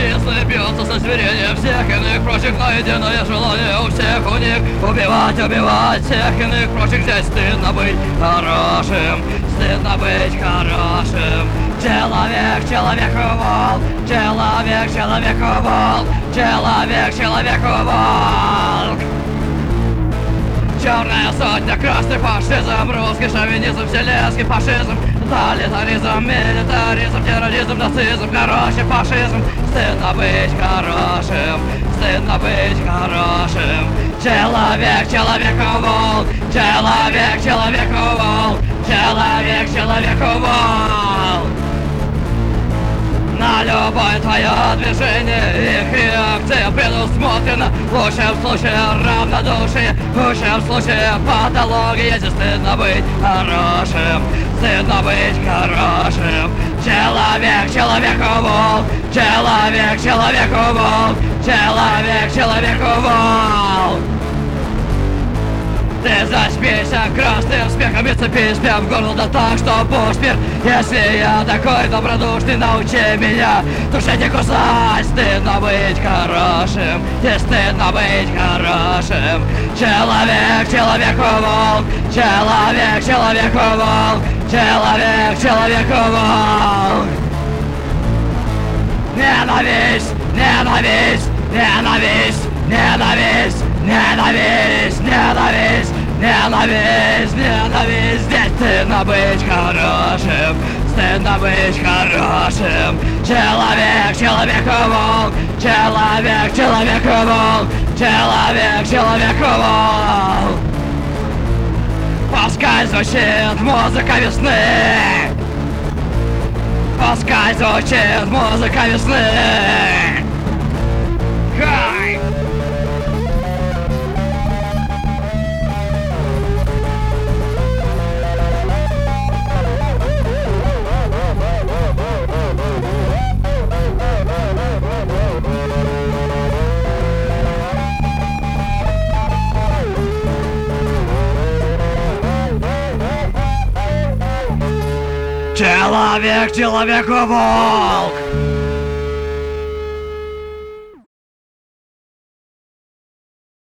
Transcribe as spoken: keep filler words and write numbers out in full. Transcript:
Честно бьется со зверением всех иных прочих, но единое желание у всех у них убивать, убивать всех иных прочих. Здесь стыдно быть хорошим, стыдно быть хорошим. Человек человеку волк, человек человеку волк, человек человеку волк. Черная сотня, красный фашизм, русский шовинизм, вселенский фашизм, тоталитаризм, милитаризм, терроризм, нацизм, короче, фашизм. Стыдно быть хорошим, стыдно быть хорошим. Человек человеку волк, человек человеку волк, человек человеку волк. На любое твое движение их реакция предусмотрена. В лучшем случае равнодушие, в худшем случае патология. Здесь стыдно быть хорошим, стыдно быть хорошим. Человек человеку волк, человек человеку волк, человек человеку волк. Ты зачпися красным смехом и цепись прям в горло, да так, что пусть мир. Если я такой добродушный, научи меня душить и кусать. Стыдно быть хорошим, не стыдно быть хорошим. Человек человеку волк, человек человеку волк, человек человеку волк. Ненависть, ненависть, ненависть, ненависть, ненависть, ненависть, ненависть, ненависть. Здесь стыдно быть хорошим, стыдно быть хорошим. Человек человеку волк, человек человеку волк, человек человеку волк. Пускай звучит музыка весны, пускай звучит музыка весны. Хай! Человек человеку волк.